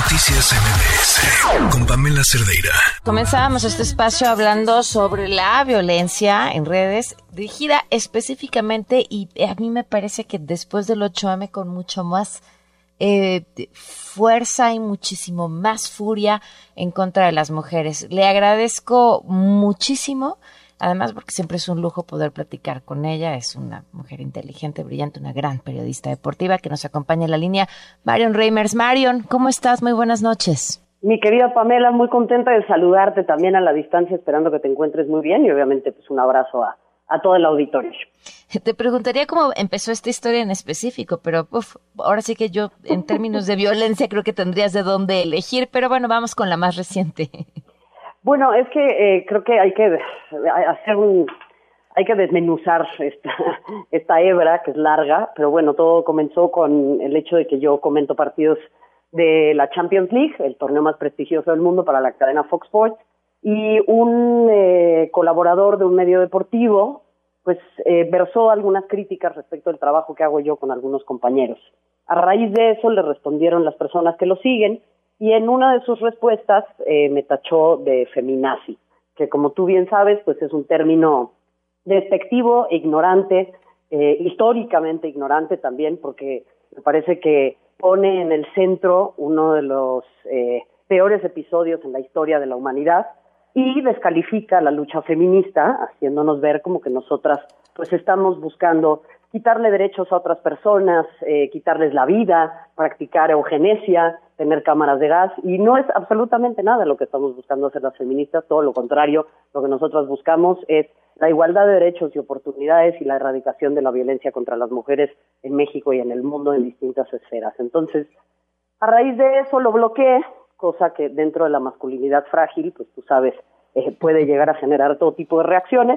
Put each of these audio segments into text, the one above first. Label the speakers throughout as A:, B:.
A: Noticias MBS con Pamela Cerdeira.
B: Comenzábamos este espacio hablando sobre la violencia en redes, dirigida específicamente, y a mí me parece que después del 8M con mucho más fuerza y muchísimo más furia en contra de las mujeres. Le agradezco muchísimo, además porque siempre es un lujo poder platicar con ella. Es una mujer inteligente, brillante, una gran periodista deportiva que nos acompaña en la línea, Marion Reimers. Marion, ¿cómo estás? Muy buenas noches.
C: Mi querida Pamela, muy contenta de saludarte también a la distancia, esperando que te encuentres muy bien y obviamente pues un abrazo a todo el auditorio.
B: Te preguntaría cómo empezó esta historia en específico, pero ahora sí que yo en términos de violencia creo que tendrías de dónde elegir, pero bueno, vamos con la más reciente.
C: Bueno, es que creo que hay que desmenuzar esta hebra que es larga, pero bueno, todo comenzó con el hecho de que yo comento partidos de la Champions League, el torneo más prestigioso del mundo para la cadena Fox Sports, y un colaborador de un medio deportivo pues versó algunas críticas respecto al trabajo que hago yo con algunos compañeros. A raíz de eso le respondieron las personas que lo siguen, y en una de sus respuestas me tachó de feminazi, que como tú bien sabes, pues es un término despectivo e ignorante, históricamente ignorante también, porque me parece que pone en el centro uno de los peores episodios en la historia de la humanidad y descalifica la lucha feminista, haciéndonos ver como que nosotras pues estamos buscando quitarle derechos a otras personas, quitarles la vida, practicar eugenesia, tener cámaras de gas, y no es absolutamente nada lo que estamos buscando hacer las feministas, todo lo contrario. Lo que nosotras buscamos es la igualdad de derechos y oportunidades y la erradicación de la violencia contra las mujeres en México y en el mundo en distintas esferas. Entonces, a raíz de eso lo bloqueé, cosa que dentro de la masculinidad frágil, pues tú sabes, puede llegar a generar todo tipo de reacciones.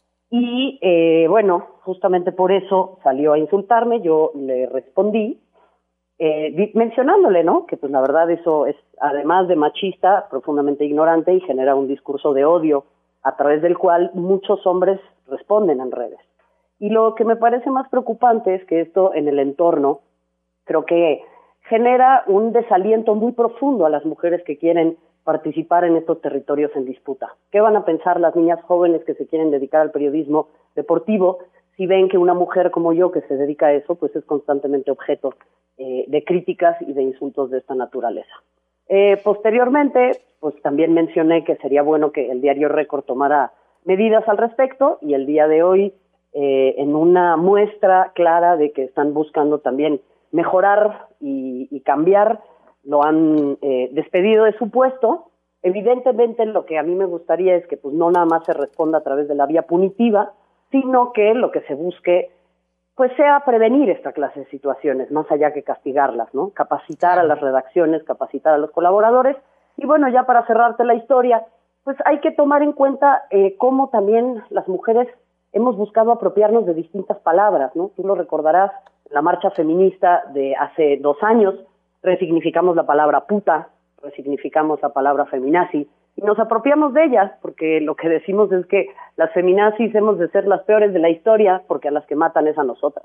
C: Y bueno, justamente por eso salió a insultarme. Yo le respondí mencionándole, ¿no?, que pues la verdad eso es, además de machista, profundamente ignorante y genera un discurso de odio a través del cual muchos hombres responden en redes. Y lo que me parece más preocupante es que esto en el entorno creo que genera un desaliento muy profundo a las mujeres que quieren participar en estos territorios en disputa. ¿Qué van a pensar las niñas jóvenes que se quieren dedicar al periodismo deportivo si ven que una mujer como yo que se dedica a eso pues es constantemente objeto de críticas y de insultos de esta naturaleza? Posteriormente, pues también mencioné que sería bueno que el diario Récord tomara medidas al respecto, y el día de hoy, en una muestra clara de que están buscando también mejorar y cambiar, lo han despedido de su puesto. Evidentemente lo que a mí me gustaría es que pues no nada más se responda a través de la vía punitiva, sino que lo que se busque pues sea prevenir esta clase de situaciones, más allá que castigarlas, ¿no? Capacitar a las redacciones, capacitar a los colaboradores. Y bueno, ya para cerrarte la historia, pues hay que tomar en cuenta cómo también las mujeres hemos buscado apropiarnos de distintas palabras, ¿no? Tú lo recordarás, en la marcha feminista de hace 2 años, resignificamos la palabra puta, resignificamos la palabra feminazi, y nos apropiamos de ellas, porque lo que decimos es que las feminazis hemos de ser las peores de la historia, porque a las que matan es a nosotras.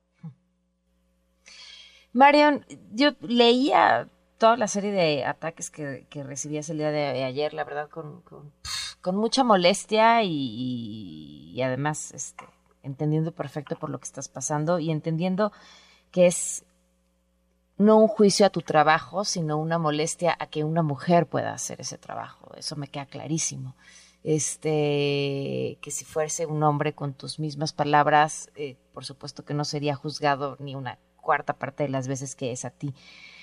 B: Marion, yo leía toda la serie de ataques que recibías el día de ayer, la verdad, con mucha molestia y además entendiendo perfecto por lo que estás pasando y entendiendo que es no un juicio a tu trabajo, sino una molestia a que una mujer pueda hacer ese trabajo. Eso me queda clarísimo. Que si fuese un hombre con tus mismas palabras, por supuesto que no sería juzgado ni una cuarta parte de las veces que es a ti.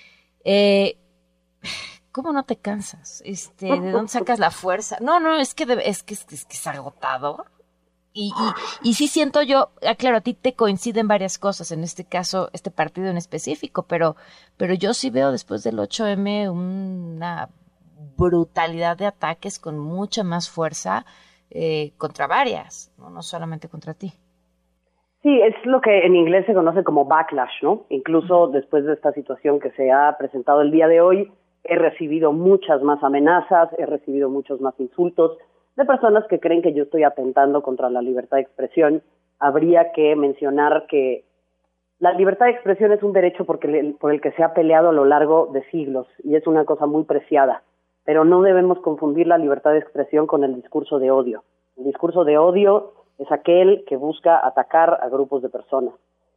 B: ¿Cómo no te cansas? ¿De dónde sacas la fuerza? No, es que es agotador. Y sí siento yo, claro, a ti te coinciden varias cosas, en este caso, este partido en específico, pero yo sí veo después del 8M una brutalidad de ataques con mucha más fuerza contra varias, no solamente contra ti.
C: Sí, es lo que en inglés se conoce como backlash, ¿no? Incluso después de esta situación que se ha presentado el día de hoy, he recibido muchas más amenazas, he recibido muchos más insultos de personas que creen que yo estoy atentando contra la libertad de expresión. Habría que mencionar que La libertad de expresión es un derecho por el que se ha peleado a lo largo de siglos y es una cosa muy preciada, pero no debemos confundir la libertad de expresión con el discurso de odio. El discurso de odio es aquel que busca atacar a grupos de personas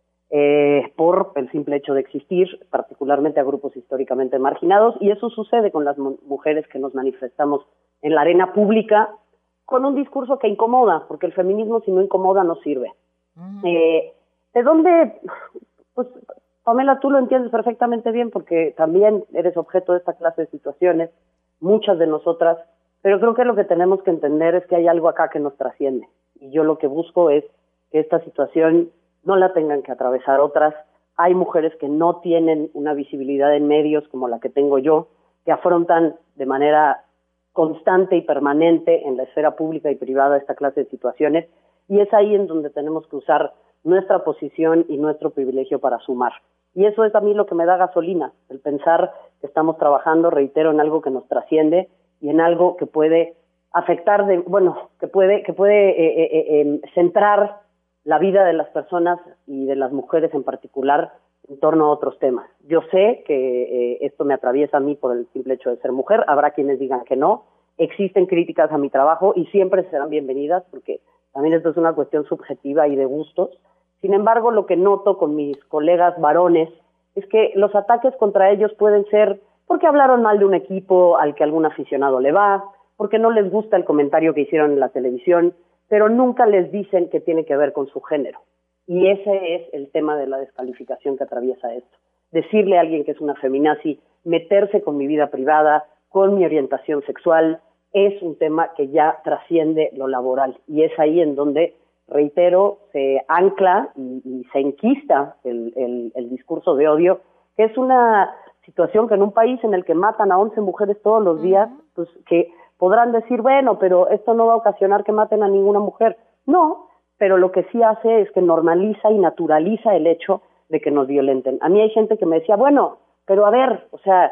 C: por el simple hecho de existir, particularmente a grupos históricamente marginados, y eso sucede con las mujeres que nos manifestamos en la arena pública con un discurso que incomoda, porque el feminismo si no incomoda no sirve. ¿De dónde? Pues, Pamela, tú lo entiendes perfectamente bien porque también eres objeto de esta clase de situaciones, muchas de nosotras, pero creo que lo que tenemos que entender es que hay algo acá que nos trasciende. Y yo lo que busco es que esta situación no la tengan que atravesar otras. Hay mujeres que no tienen una visibilidad en medios como la que tengo yo, que afrontan de manera constante y permanente en la esfera pública y privada esta clase de situaciones, y es ahí en donde tenemos que usar nuestra posición y nuestro privilegio para sumar. Y eso es a mí lo que me da gasolina, el pensar que estamos trabajando, reitero, en algo que nos trasciende y en algo que puede afectar, que puede centrar la vida de las personas y de las mujeres en particular en torno a otros temas. Yo sé que esto me atraviesa a mí por el simple hecho de ser mujer, habrá quienes digan que no, existen críticas a mi trabajo y siempre serán bienvenidas porque también esto es una cuestión subjetiva y de gustos. Sin embargo, lo que noto con mis colegas varones es que los ataques contra ellos pueden ser porque hablaron mal de un equipo al que algún aficionado le va, porque no les gusta el comentario que hicieron en la televisión, pero nunca les dicen que tiene que ver con su género. Y ese es el tema de la descalificación que atraviesa esto. Decirle a alguien que es una feminazi, meterse con mi vida privada, con mi orientación sexual, es un tema que ya trasciende lo laboral. Y es ahí en donde, reitero, se ancla y se enquista el discurso de odio, que es una situación que en un país en el que matan a 11 mujeres todos los días, pues que podrán decir, bueno, pero esto no va a ocasionar que maten a ninguna mujer. No, pero lo que sí hace es que normaliza y naturaliza el hecho de que nos violenten. A mí hay gente que me decía, bueno, pero a ver, o sea,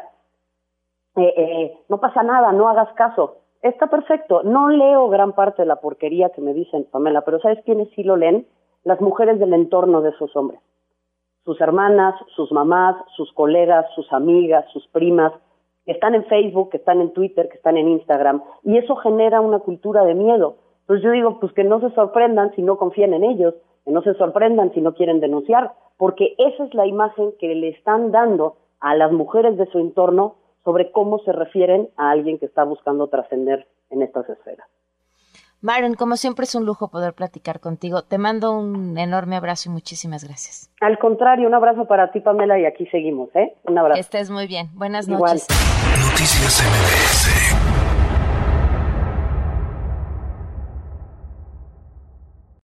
C: no pasa nada, no hagas caso. Está perfecto, no leo gran parte de la porquería que me dicen, Pamela, pero ¿sabes quiénes sí lo leen? Las mujeres del entorno de esos hombres. Sus hermanas, sus mamás, sus colegas, sus amigas, sus primas, que están en Facebook, que están en Twitter, que están en Instagram, y eso genera una cultura de miedo. Entonces yo digo, pues que no se sorprendan si no confían en ellos, que no se sorprendan si no quieren denunciar, porque esa es la imagen que le están dando a las mujeres de su entorno sobre cómo se refieren a alguien que está buscando trascender en estas esferas.
B: Maren, como siempre es un lujo poder platicar contigo. Te mando un enorme abrazo y muchísimas gracias.
C: Al contrario, un abrazo para ti, Pamela, y aquí seguimos, ¿eh? Un abrazo.
B: Que estés muy bien. Buenas
C: Igual.
B: noches.
A: Noticias MBS.